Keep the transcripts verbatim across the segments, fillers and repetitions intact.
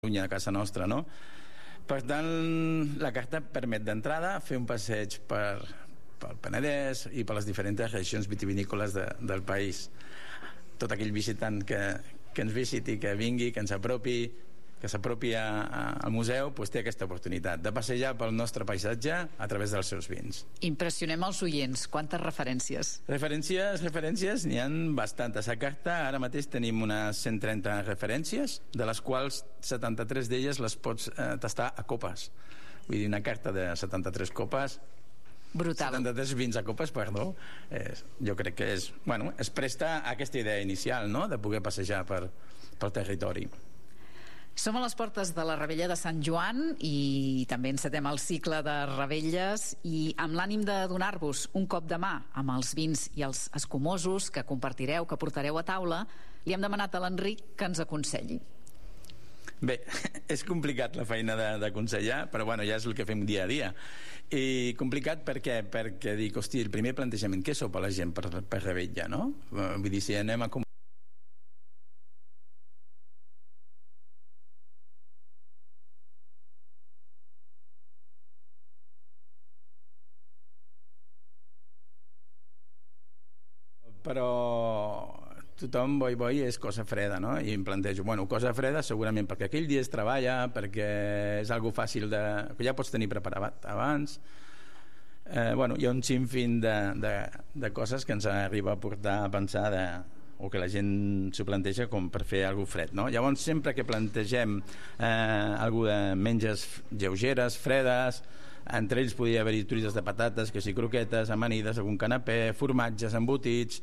Catalunya, a casa nostra, no? Per tant, la carta permet d'entrada fer un passeig per, pel Penedès i per les diferents regions vitivinícoles de, del país. Tot aquell visitant que, que ens visiti, que vingui, que ens apropi, que s'apropi al museu, doncs té aquesta oportunitat de passejar pel nostre paisatge a través dels seus vins. Impressionem els oients. Quantes referències? Referències, referències, n'hi ha bastantes. A carta ara mateix tenim unes cent trenta referències, de les quals setanta-tres d'elles les pots eh, tastar a copes. Vull dir, una carta de setanta-tres copes, brutal. setanta-tres vins a copes, perdó. Eh, jo crec que és, bueno, es presta a aquesta idea inicial, no?, de poder passejar per, pel territori. Som a les portes de la Revetlla de Sant Joan i també encetem el cicle de revetlles, i amb l'ànim de donar-vos un cop de mà amb els vins i els escumosos que compartireu, que portareu a taula, li hem demanat a l'Enric que ens aconselli. Bé, és complicat la feina d'aconsellar, però bueno, ja és el que fem dia a dia. I complicat per què? Perquè dic, hosti, el primer plantejament, què sopa la gent per, per revetlla, no? Vull dir, si anem a però tothom boi boi és cosa freda, no? I em plantejo, bueno, cosa freda segurament perquè aquell dia es treballa, perquè és algo fàcil de... que ja pots tenir preparat abans. Eh, bueno, hi ha un sinfín de, de, de coses que ens arriba a portar a pensar de, o que la gent s'ho planteja com per fer alguna cosa fred, no? Llavors, sempre que plantegem eh, alguna de menges lleugeres, fredes, entre ells podria haver-hi truites de patates, que si croquetes, amanides, algun canapé, formatges, embotits.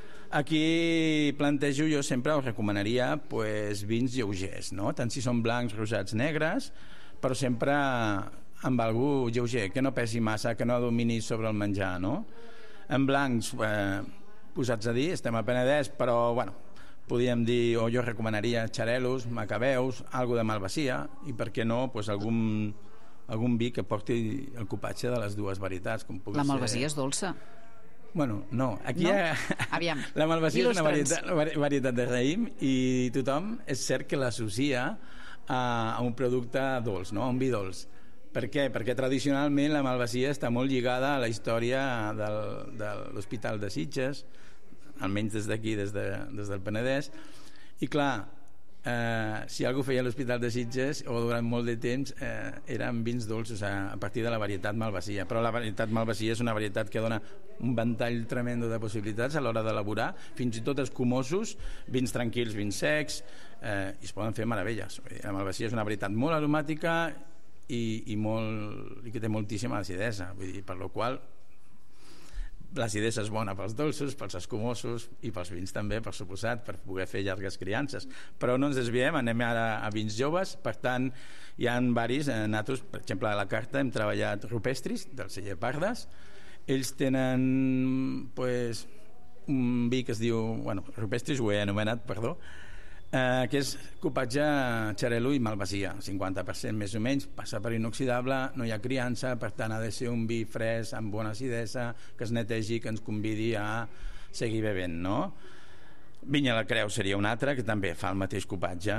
Aquí plantejo, jo sempre us recomanaria pues, vins lleugers, no? Tant si són blancs, rosats, negres, però sempre amb algú lleuger, que no pesi massa, que no domini sobre el menjar, no? En blancs, eh, posats a dir, estem a Penedès, però bueno, podríem dir, o jo recomanaria xarelos, macabeus, algo de malvasia, i per què no, pues, algun, algun vi que porti el copatge de les dues varietats, com pugui La malvasia ser... és dolça. Bueno, no, aquí no? Hi ha... Aviam, la malvasia és una il·lustra'ns. varietat, varietat de raïm, i tothom és cert que l'associa a, a un producte dolç, no? A un vi dolç. Per què? Perquè tradicionalment la malvasia està molt lligada a la història del, de l'Hospital de Sitges, almenys des d'aquí, des, de, des del Penedès, i clar, eh, si algú feia l'Hospital de Sitges, o durant molt de temps, eh, eren vins dolços a, a partir de la varietat malvasia, però la varietat malvasia és una varietat que dona un ventall tremendo de possibilitats a l'hora d'elaborar, fins i tot escumosos, vins tranquils, vins secs, eh, i es poden fer meravelles. La malvasia és una varietat molt aromàtica i, i, molt, i que té moltíssima acidesa, vull dir, per la qual l'acidesa és bona pels dolços, pels escumosos i pels vins també, per suposat, per poder fer llargues criances. Però no ens desviem, anem ara a vins joves. Per tant, hi ha varis, eh, nosaltres, per exemple, a la carta hem treballat rupestris del celler Pardes. Ells tenen pues, un vi que es diu, bueno, rupestris ho he anomenat, perdó, eh, que és copatge xarel·lo i malvasia, cinquanta per cent més o menys, passa per inoxidable, no hi ha criança, per tant ha de ser un vi fresc, amb bona acidesa, que es netegi, que ens convidi a seguir bevent, no? Vinya la Creu seria un altre, que també fa el mateix copatge.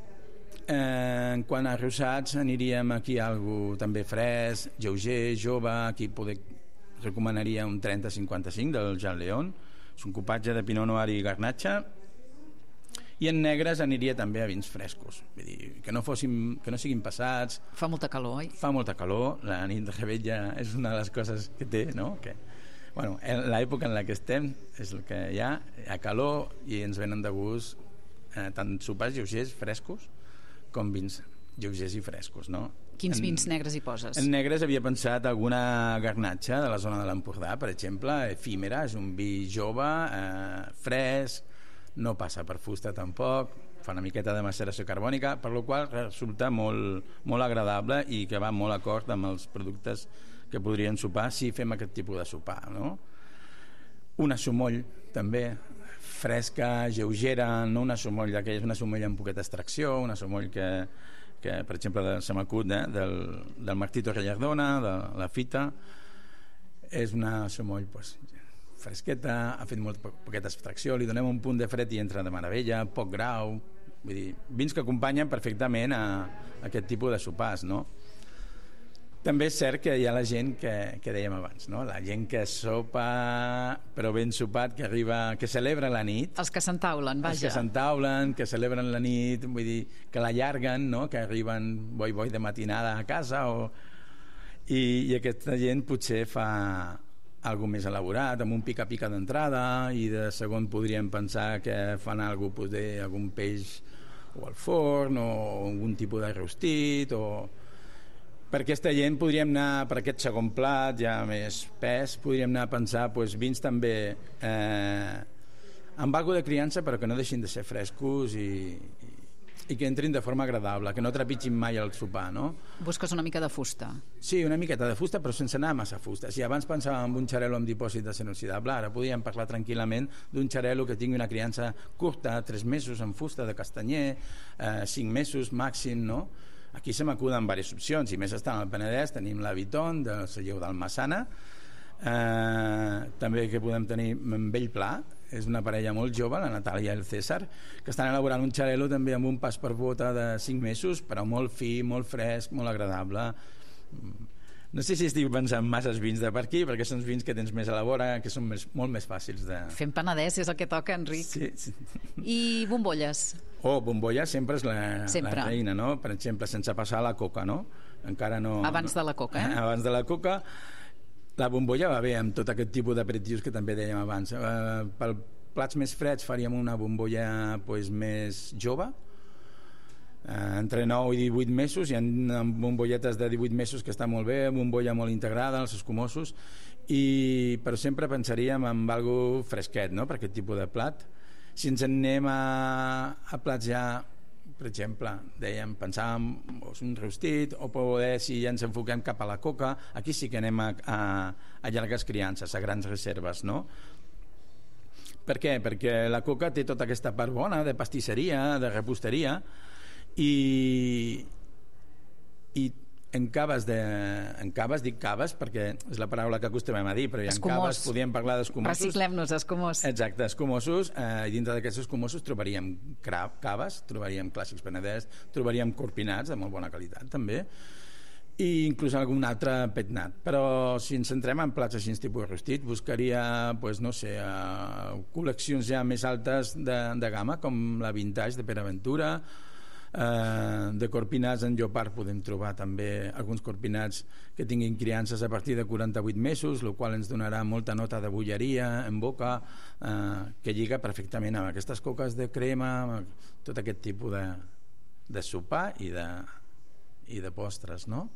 Eh, en quant a rosats, aniríem aquí a algo també fresc, lleuger, jove, aquí poder recomanaria un trenta cinquanta-cinc del Jean León, és un copatge de Pinot Noir i Garnatxa. I en negres aniria també a vins frescos, vull dir, que no fossin, que no siguin passats. Fa molta calor, oi? Fa molta calor, la nit de revetlla és una de les coses que té, no? Que, bueno, en l'època en la que estem és el que hi ha, hi ha calor i ens venen de gust eh, tant sopars lleugers, frescos, com vins lleugers i frescos, no? Quins en, vins negres hi poses? En negres havia pensat alguna Garnatxa de la zona de l'Empordà, per exemple, efímera, és un vi jove, eh, fresc, no passa per fusta tampoc, fa una miqueta de maceració carbònica, per la qual resulta molt, molt agradable i que va molt acord amb els productes que podrien sopar si fem aquest tipus de sopar, no? Una sumoll també fresca, lleugera, no una sumoll d'aquelles, una sumoll amb poqueta extracció, una sumoll que, que per exemple, se m'acut, eh, del, del Martí Torrellardona, de la Fita, és una sumoll, pues, fresqueta, ha fet molt poqueta extracció, li donem un punt de fred i entra de meravella, poc grau, Vull dir, vins que acompanyen perfectament a, a aquest tipus de sopars, no? També és cert que hi ha la gent que, que dèiem abans, no? La gent que sopa, però ben sopat, que arriba, que celebra la nit. Els que s'entaulen, vaja. Els que s'entaulen, que celebren la nit, vull dir, que l'allarguen, no? Que arriben boi boi de matinada a casa, o... I, i aquesta gent potser fa algo més elaborat, amb un pica-pica d'entrada, i de segon podríem pensar que fan algo, potser algun peix o al forn, o algun tipus de rostit, o... Per aquesta gent podríem anar per aquest segon plat ja més pes, podríem anar a pensar doncs, vins també eh, amb algo de criança, però que no deixin de ser frescos i, i, i que entrin de forma agradable, que no trepitgin mai el sopar, no? Busques una mica de fusta. Sí, una miqueta de fusta, però sense anar massa fusta. Si abans pensàvem en un xarel·lo amb dipòsit d'acer inoxidable, ara podríem parlar tranquil·lament d'un xarel·lo que tingui una criança curta, tres mesos amb fusta de castanyer, eh, cinc mesos màxim, no? Aquí se m'acuden diverses opcions, i més estant al Penedès tenim la Viton del celler del Massana, eh, també que podem tenir en Bellpla, és una parella molt jove, la Natàlia i el César, que estan elaborant un xarel·lo també amb un pas per bota de cinc mesos, però molt fi, molt fresc, molt agradable. No sé si estic pensant masses vins de per aquí, perquè són vins que tens més a la vora, que són més, molt més fàcils de... Fem Penedès és el que toca, Enric. Sí, sí. I bombolles? Oh, bombolla sempre és la, sempre. la reina, no? Per exemple, sense passar la coca, no? Encara no... Abans de la coca, eh? Abans de la coca. La bombolla va bé amb tot aquest tipus d'aperitius que també dèiem abans. Uh, per plats més freds faríem una bombolla pues, més jove, Uh, entre nou i divuit mesos. Hi ha bombolletes de divuit mesos que està molt bé, bombolla molt integrada, els escumosos, i, però sempre pensaríem en algo fresquet, no?, per aquest tipus de plat. Si ens en anem a, a plats ja, per exemple, dèiem, pensàvem doncs, un rostit, o poder, si ja ens enfoquem cap a la coca, aquí sí que anem a, a, a llargues criances, a grans reserves, no? Per què? Perquè la coca té tota aquesta part bona de pastisseria, de reposteria, i i en caves de, en caves dic caves perquè és la paraula que acostumem a dir, però hi ha caves, podríem parlar d'escumosos. Reciclem-nos, escumós. Exacte, escumosos, eh, dintre d'aquests escumosos trobaríem caves, trobaríem clàssics Penedès, trobaríem corpinats de molt bona qualitat també, i inclús algun altre petnat. Però si ens centrem en plats així tipus rostit, buscaria, pues, no sé, uh, col·leccions ja més altes de, de gamma, com la Vintage de Pere Ventura. Uh, de corpinats en llopart podem trobar també alguns corpinats que tinguin criances a partir de quaranta-vuit mesos, el qual ens donarà molta nota de bulleria en boca, uh, que lliga perfectament amb aquestes coques de crema, amb tot aquest tipus de, de sopar i de, i de postres, no?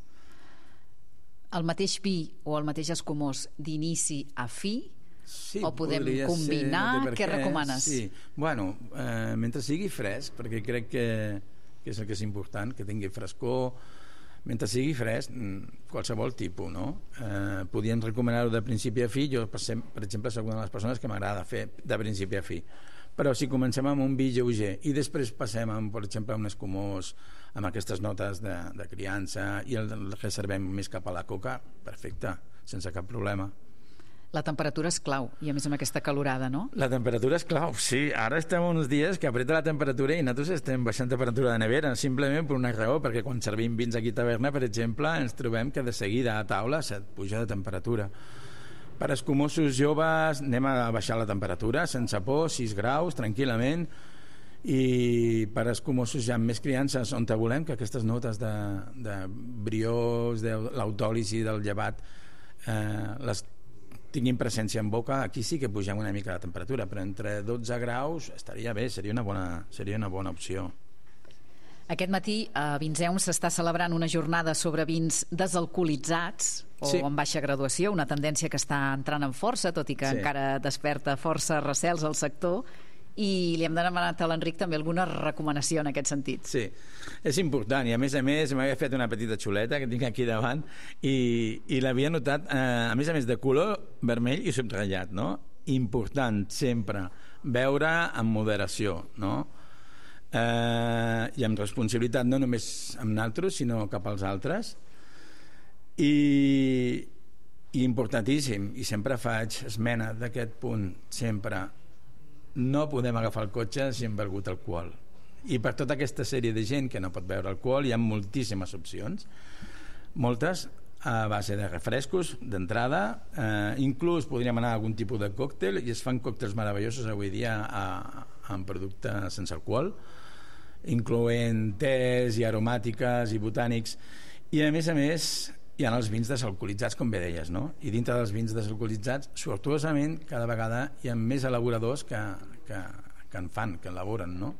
El mateix vi o el mateix escumós d'inici a fi, sí, o podem combinar? Ser, què recomanes? Sí. Bueno, eh, mentre sigui fresc, perquè crec que que és el que és important, que tingui frescor, mentre sigui fresc, qualsevol tipus, no? Eh, podien recomanar-ho de principi a fi. Jo, per exemple, soc una de les persones que m'agrada fer de principi a fi, però si comencem amb un vi lleuger i després passem, amb, per exemple, a un escumós amb aquestes notes de, de criança i el, el reservem més cap a la coca, perfecte, sense cap problema. La temperatura és clau, i a més amb aquesta calorada, no? La temperatura és clau, sí. Ara estem uns dies que apreta la temperatura i nosaltres estem baixant temperatura de nevera, simplement per una raó, perquè quan servim vins aquí a taverna, per exemple, ens trobem que de seguida a taula se't puja de temperatura. Per escumosos joves anem a baixar la temperatura, sense por, sis graus, tranquil·lament, i per escumosos ja amb més criances, on te volem que aquestes notes de, de briós, de l'autòlisi del llevat, eh, les tinguin presència en boca, aquí sí que pugem una mica la temperatura, però entre dotze graus estaria bé, seria una bona, seria una bona opció. Aquest matí a Vinseum s'està celebrant una jornada sobre vins desalcoholitzats o sí, en baixa graduació, una tendència que està entrant en força, tot i que sí, encara desperta força recels al sector, i li hem demanat a l'Enric també alguna recomanació en aquest sentit. Sí, és important, i a més a més m'havia fet una petita xuleta que tinc aquí davant i, i l'havia notat, eh, a més a més de color vermell i subratllat, no? Important sempre beure amb moderació, no? Eh, i amb responsabilitat, no només amb nosaltres sinó cap als altres, i, i importantíssim, i sempre faig esmena d'aquest punt, sempre no podem agafar el cotxe si hem begut alcohol, I per tota aquesta sèrie de gent que no pot beure alcohol hi ha moltíssimes opcions, moltes a base de refrescos d'entrada, eh, inclús podríem anar a algun tipus de còctel, i es fan còctels meravellosos avui dia a, amb productes sense alcohol, incloent tés i aromàtiques i botànics, i a més a més hi ha els vins desalcoholitzats, com bé deies, no? I dintre dels vins desalcoholitzats, sortuosament, cada vegada hi ha més elaboradors que, que, que en fan, que elaboren, no?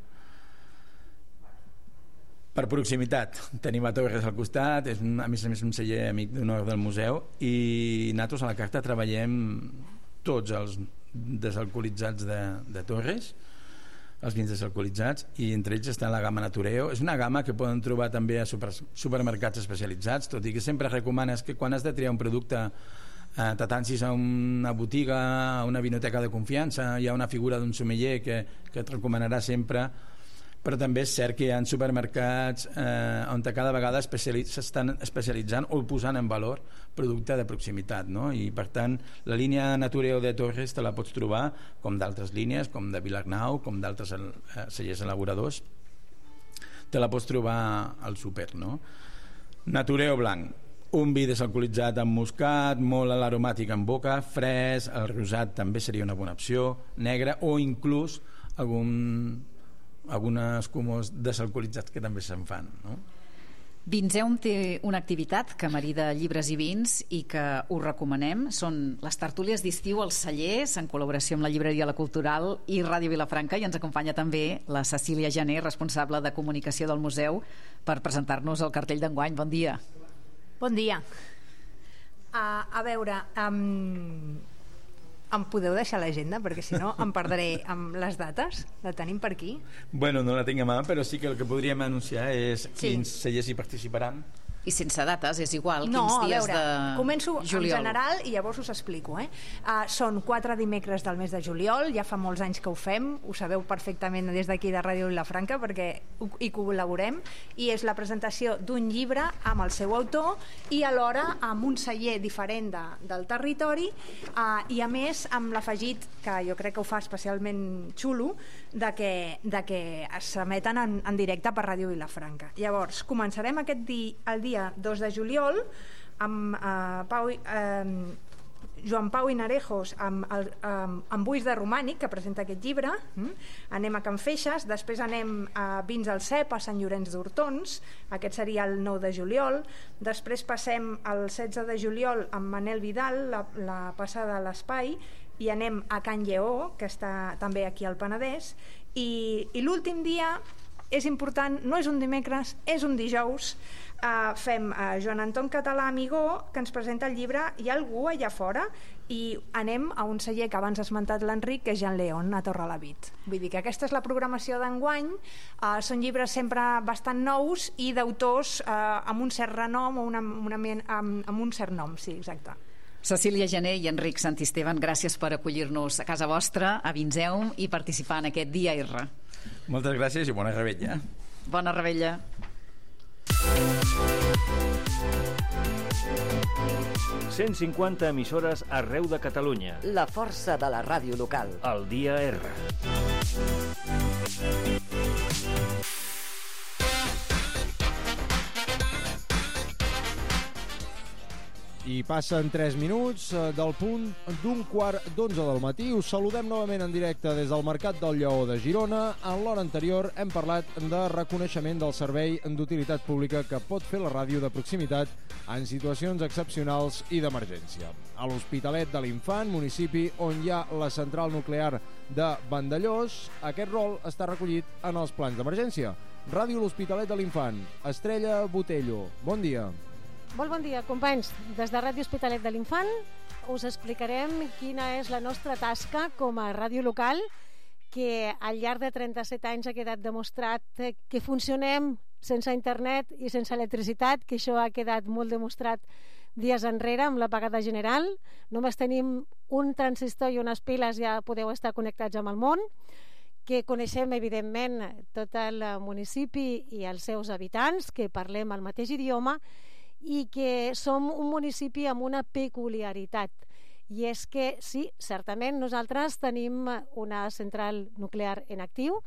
Per proximitat, tenim a Torres al costat, és un, a més a més un celler amic d'honor del museu, i nosaltres a la carta treballem tots els desalcoholitzats de, de Torres, els vins desalcoholitzats, i entre ells està la gamma Natureo. És una gamma que poden trobar també a super, supermercats especialitzats, tot i que sempre recomanes que quan has de triar un producte eh, t'atancis a una botiga, a una vinoteca de confiança, hi ha una figura d'un sommelier que, que et recomanarà sempre, però també és cert que hi ha supermercats eh, on cada vegada s'estan especialitzant o posant en valor producte de proximitat, no? I per tant la línia Natureo de Torres te la pots trobar com d'altres línies, com de Vilarnau, com d'altres eh, cellers elaboradors, te la pots trobar al súper, no? Natureo blanc, un vi desalcoholitzat amb moscat, molt aromàtic en boca, fresc, el rosat també seria una bona opció, negre, o inclús algun algunes escumos desalcoholitzats que també se'n fan, no? Vinzeum té una activitat que marida llibres i vins i que us recomanem. Són les tertúlies d'estiu als cellers, en col·laboració amb la Llibreria La Cultural i Ràdio Vilafranca, i ens acompanya també la Cecília Jané, responsable de comunicació del museu, per presentar-nos el cartell d'enguany. Bon dia. Bon dia. Uh, a veure, um, em podeu deixar l'agenda? Perquè si no em perdré amb les dates. La tenim per aquí? Bueno, no la tinc a mà, però sí que el que podríem anunciar és Sí. quins cellers hi participaran. I sense dates, és igual, No, quins a dies veure, de començo juliol. en general i llavors us explico. Eh? Uh, són quatre dimecres del mes de juliol, ja fa molts anys que ho fem, ho sabeu perfectament des d'aquí de Ràdio Vilafranca perquè hi col·laborem, i és la presentació d'un llibre amb el seu autor i alhora amb un celler diferent de, del territori, uh, i a més amb l'afegit, que jo crec que ho fa especialment xulo, de que, de que s'emeten en, en directe per Ràdio Vilafranca. Llavors, començarem aquest di, el dia dos de juliol amb eh, Pau, eh, Joan Pau Inarejos amb, el, amb, amb Buis de Romànic, que presenta aquest llibre. mm? Anem a Can Feixes, després anem a Vins al Cep, a Sant Llorenç d'Hortons, aquest seria el nou de juliol. Després passem al setze de juliol amb Manel Vidal, la, la passada a l'Espai, i anem a Can Lleó, que està també aquí al Penedès, i, i l'últim dia és important, no és un dimecres, és un dijous. Uh, fem uh, Joan Anton Català Amigó, que ens presenta el llibre Hi ha algú allà fora, i anem a un celler que abans ha esmentat l'Enric, que és Jean León, a Torrelavit. Vull dir que aquesta és la programació d'enguany. Uh, són llibres sempre bastant nous i d'autors uh, amb un cert renom o una, una, amb, amb un cert nom, sí, exacte. Cecília Jané i Enric Santisteban, gràcies per acollir-nos a casa vostra, a Vinzeum, i participar en aquest dia R. Moltes gràcies i bona revetlla. Bona revetlla. cent cinquanta emissores arreu de Catalunya. La força de la ràdio local. El dia R. I passen tres minuts del punt d'un quart d'onze del matí. Us saludem novament en directe des del Mercat del Lleó de Girona. En l'hora anterior hem parlat de reconeixement del servei d'utilitat pública que pot fer la ràdio de proximitat en situacions excepcionals i d'emergència. A l'Hospitalet de l'Infant, municipi on hi ha la central nuclear de Vandellós, aquest rol està recollit en els plans d'emergència. Ràdio L'Hospitalet de l'Infant. Estrella Botello, bon dia. Molt bon dia, companys. Des de Ràdio Hospitalet de l'Infant us explicarem quina és la nostra tasca com a ràdio local, que al llarg de trenta-set anys ha quedat demostrat que funcionem sense internet i sense electricitat, que això ha quedat molt demostrat dies enrere amb l'apagada general. Només tenim un transistor i unes piles, ja podeu estar connectats amb el món, que coneixem evidentment tot el municipi i els seus habitants, que parlem el mateix idioma, i que som un municipi amb una peculiaritat, i és que sí, certament nosaltres tenim una central nuclear en actiu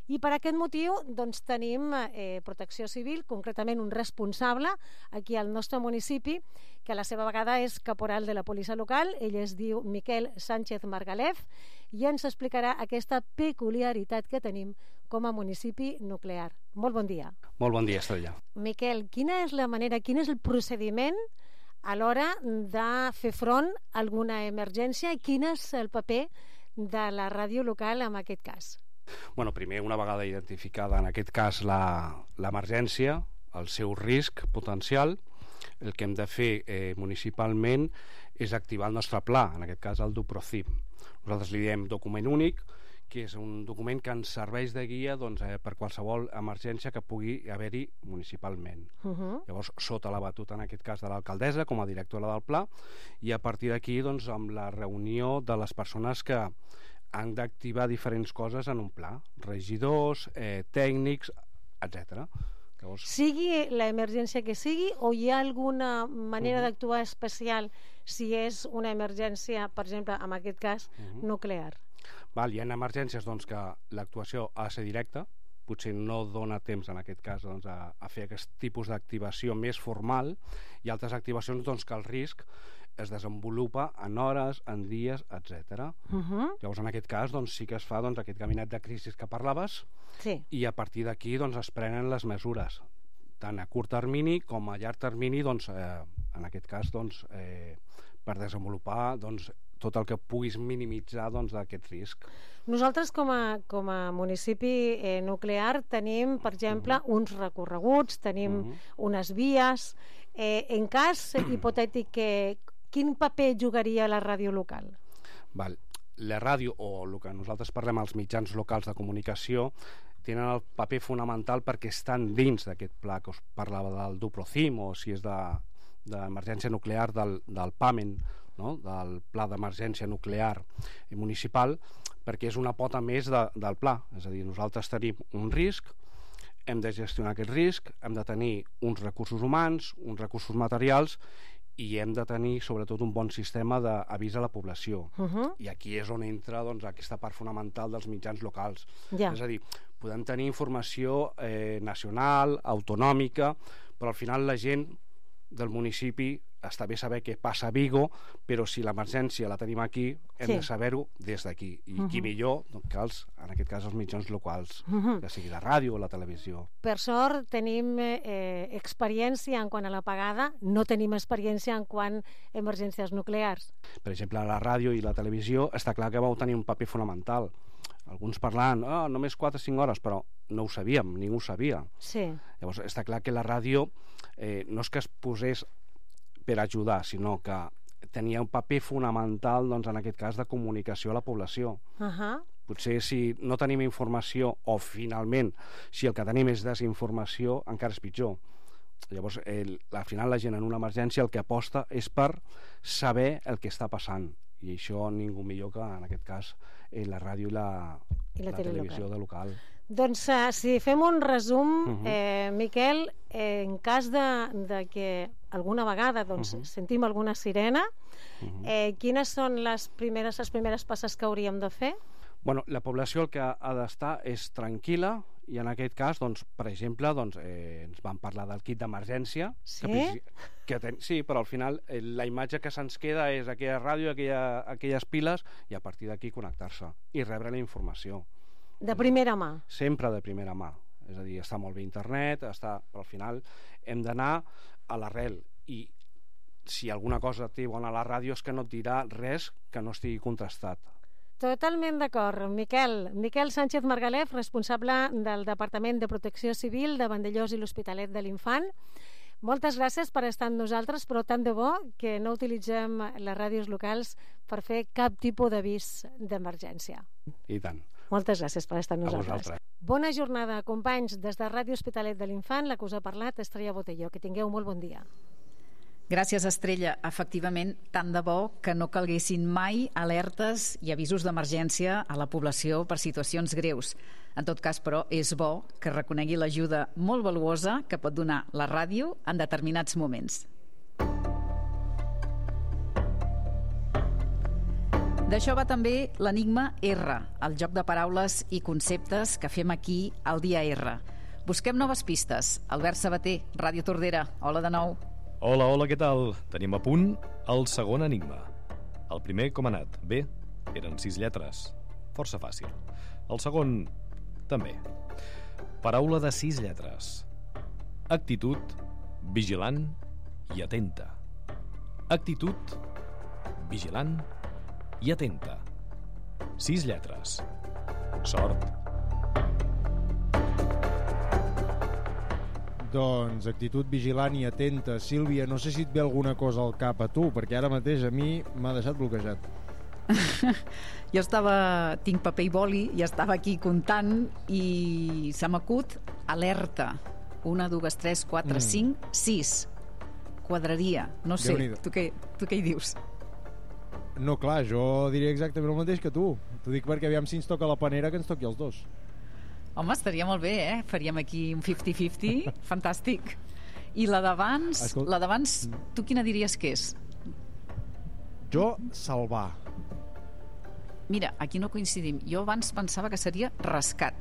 I per aquest motiu doncs, tenim eh, Protecció Civil, concretament un responsable aquí al nostre municipi, que a la seva vegada és caporal de la policia local. Ell es diu Miquel Sánchez Margalef i ens explicarà aquesta peculiaritat que tenim com a municipi nuclear. Molt bon dia. Molt bon dia, Estrella. Miquel, quina és la manera, quin és el procediment a l'hora de fer front a alguna emergència i quin és el paper de la ràdio local en aquest cas? Bueno, primer, una vegada identificada en aquest cas l'emergència, el seu risc potencial, el que hem de fer eh, municipalment és activar el nostre pla, en aquest cas el DUPROCIM. Nosaltres li diem document únic, que és un document que ens serveix de guia doncs, eh, per qualsevol emergència que pugui haver-hi municipalment. Uh-huh. Llavors, sota la batuta, en aquest cas, de l'alcaldessa, com a directora del pla, i a partir d'aquí, doncs, amb la reunió de les persones que han d'activar diferents coses en un pla, regidors, eh, tècnics, etcètera. Llavors... Sigui l'emergència que sigui, o hi ha alguna manera uh-huh. d'actuar especial si és una emergència, per exemple, en aquest cas, uh-huh. nuclear? Val, hi ha emergències doncs, que l'actuació ha de ser directa, potser no dona temps en aquest cas doncs, a, a fer aquest tipus d'activació més formal, i altres activacions doncs, que el risc es desenvolupa en hores, en dies, etcètera. Uh-huh. Llavors en aquest cas doncs, sí que es fa doncs, aquest gabinet de crisi que parlaves, sí. I a partir d'aquí doncs, es prenen les mesures, tant a curt termini com a llarg termini, doncs, eh, en aquest cas doncs, eh, per desenvolupar doncs, tot el que puguis minimitzar doncs, aquest risc. Nosaltres com a, com a municipi eh, nuclear tenim, per exemple, uh-huh. uns recorreguts, tenim uh-huh. unes vies. Eh, en cas hipotètic, que, quin paper jugaria la ràdio local? Val. La ràdio, o el que nosaltres parlem als mitjans locals de comunicació, tenen el paper fonamental perquè estan dins d'aquest pla que us parlava del DUPROCIM, o si és de, d'emergència nuclear del, del PAMEN, no? Del Pla d'Emergència Nuclear i Municipal, perquè és una pota més de, del pla. És a dir, nosaltres tenim un risc, hem de gestionar aquest risc, hem de tenir uns recursos humans, uns recursos materials, i hem de tenir sobretot un bon sistema d'avís a la població. Uh-huh. I aquí és on entra doncs, aquesta part fonamental dels mitjans locals. Yeah. És a dir, podem tenir informació eh, nacional, autonòmica, però al final la gent del municipi està bé saber què passa a Vigo, però si l'emergència la tenim aquí, hem sí. de saber-ho des d'aquí. I uh-huh. qui millor doncs, que els, en aquest cas els mitjans locals, uh-huh. que sigui la ràdio o la televisió. Per sort tenim eh, experiència en quant a l'apagada, no tenim experiència en quant a emergències nuclears. Per exemple, la ràdio i la televisió està clar que vau tenir un paper fonamental. Alguns parlant, ah, oh, només quatre o cinc hores, però no ho sabíem, ningú ho sabia. Sí. Llavors està clar que la ràdio eh, no és que es posés per ajudar, sinó que tenia un paper fonamental doncs, en aquest cas de comunicació a la població. Uh-huh. Potser si no tenim informació o finalment si el que tenim és desinformació encara és pitjor. Llavors el, al final la gent en una emergència el que aposta és per saber el que està passant, i això ningú millor que en aquest cas eh, la ràdio i la, I la, la televisió de local. Doncs uh, si fem un resum, uh-huh. eh, Miquel, eh, en cas de, de que alguna vegada doncs, uh-huh. sentim alguna sirena, uh-huh. eh, quines són les primeres, les primeres passes que hauríem de fer? Bueno, la població el que ha d'estar és tranquil·la, i en aquest cas, doncs, per exemple, doncs, eh, ens van parlar del kit d'emergència. Sí? Que, que ten, sí, però al final eh, la imatge que se'ns queda és aquella ràdio, aquella, aquelles piles, i a partir d'aquí connectar-se i rebre la informació. De primera mà? Sempre de primera mà. És a dir, està molt bé internet, està, però al final hem d'anar a l'arrel, i si alguna cosa té bona a la ràdio és que no et dirà res que no estigui contrastat. Totalment d'acord. Miquel, Miquel Sánchez Margalef, responsable del Departament de Protecció Civil de Vandellòs i l'Hospitalet de l'Infant. Moltes gràcies per estar amb nosaltres, però tant de bo que no utilitzem les ràdios locals per fer cap tipus d'avís d'emergència. I tant. Moltes gràcies per estar amb nosaltres. Bona jornada, companys. Des de Ràdio Hospitalet de l'Infant, la que us ha parlat, Estrella Botelló. Que tingueu molt bon dia. Gràcies, Estrella. Efectivament, tant de bo que no calguessin mai alertes i avisos d'emergència a la població per situacions greus. En tot cas, però, és bo que reconegui l'ajuda molt valuosa que pot donar la ràdio en determinats moments. D'això va també l'Enigma R, el joc de paraules i conceptes que fem aquí al dia R. Busquem noves pistes. Albert Sabater, Ràdio Tordera. Hola de nou. Hola, hola, què tal? Tenim a punt el segon enigma. El primer, com ha anat? Bé, eren sis lletres. Força fàcil. El segon, també. Paraula de sis lletres. Actitud, vigilant i atenta. Actitud, vigilant i atenta. Sis lletres. Sort. Doncs actitud vigilant i atenta. Sílvia, no sé si et ve alguna cosa al cap a tu, perquè ara mateix a mi m'ha deixat bloquejat. Jo estava... tinc paper i boli i estava aquí comptant i se m'acut alerta. Una, dues, tres, quatre, Mm. cinc, sis. Quadraria. No sé, Déu-n'hi-do. tu què, tu què hi dius? No, clar, jo diria exactament el mateix que tu. T'ho dic perquè aviam si ens toca la panera que ens toqui els dos. Home, estaria molt bé, eh? Faríem aquí un cinquanta cinquanta. Fantàstic. I la d'abans, Escolta. la d'abans, tu quina diries que és? Jo, salvar. Mira, aquí no coincidim. Jo abans pensava que seria rescat.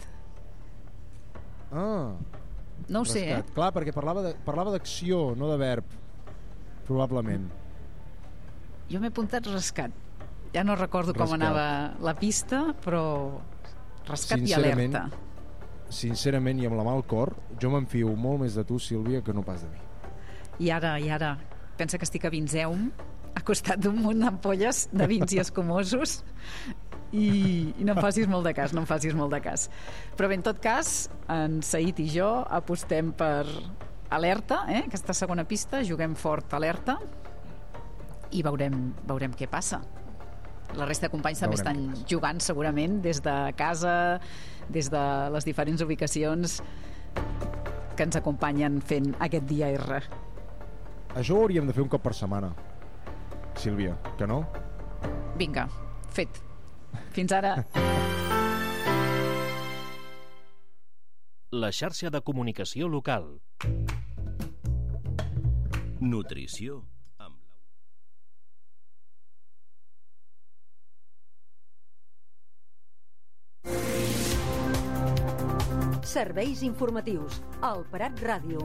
Ah, No ho sé, eh? rescat. Clar, perquè parlava de, parlava d'acció, no de verb. Probablement. Jo m'he apuntat rescat. Ja no recordo com Rescat. anava la pista, però rescat i Sincerament, alerta. Sincerament, i amb la mà al cor, jo m'enfio molt més de tu, Sílvia, que no pas de mi. I ara, i ara, pensa que estic a Vinzeum, a costat d'un munt d'ampolles de vins i escumosos, i, i no em facis molt de cas, no em facis molt de cas. Però bé, en tot cas, en Saïd i jo apostem per alerta, eh? Aquesta segona pista, juguem fort alerta, i veurem, veurem què passa. La resta de companys també Veurem estan jugant segurament des de casa, des de les diferents ubicacions que ens acompanyen fent aquest dia R. Això ho hauríem de fer un cop per setmana, Sílvia, que no? Vinga, fet. Fins ara. La xarxa de comunicació local. Nutrició. Serveis informatius. Al Prat Ràdio.